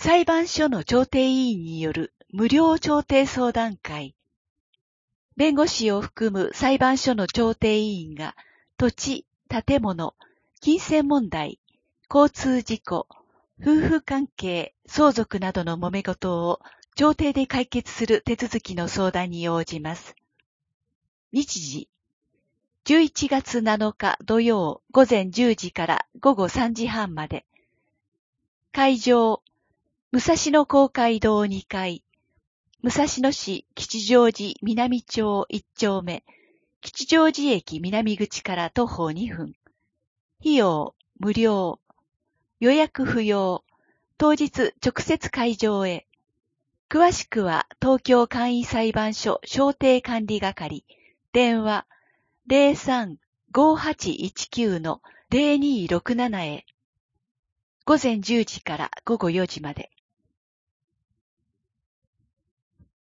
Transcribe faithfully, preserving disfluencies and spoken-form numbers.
裁判所の調停委員による無料調停相談会。弁護士を含む裁判所の調停委員が土地、建物、金銭問題、交通事故、夫婦関係、相続などの揉め事を調停で解決する手続きの相談に応じます。日時、じゅういちがつなのか土曜午前じゅうじから午後さんじはんまで。会場、武蔵野公会堂にかい、武蔵野市吉祥寺南町いち丁目、吉祥寺駅南口から徒歩にふん。費用、無料。予約不要。当日直接会場へ。詳しくは東京簡易裁判所商定管理係、電話 ゼロさん ごーはちいちきゅう のゼロにーろくなな へ。午前じゅうじから午後よじまで。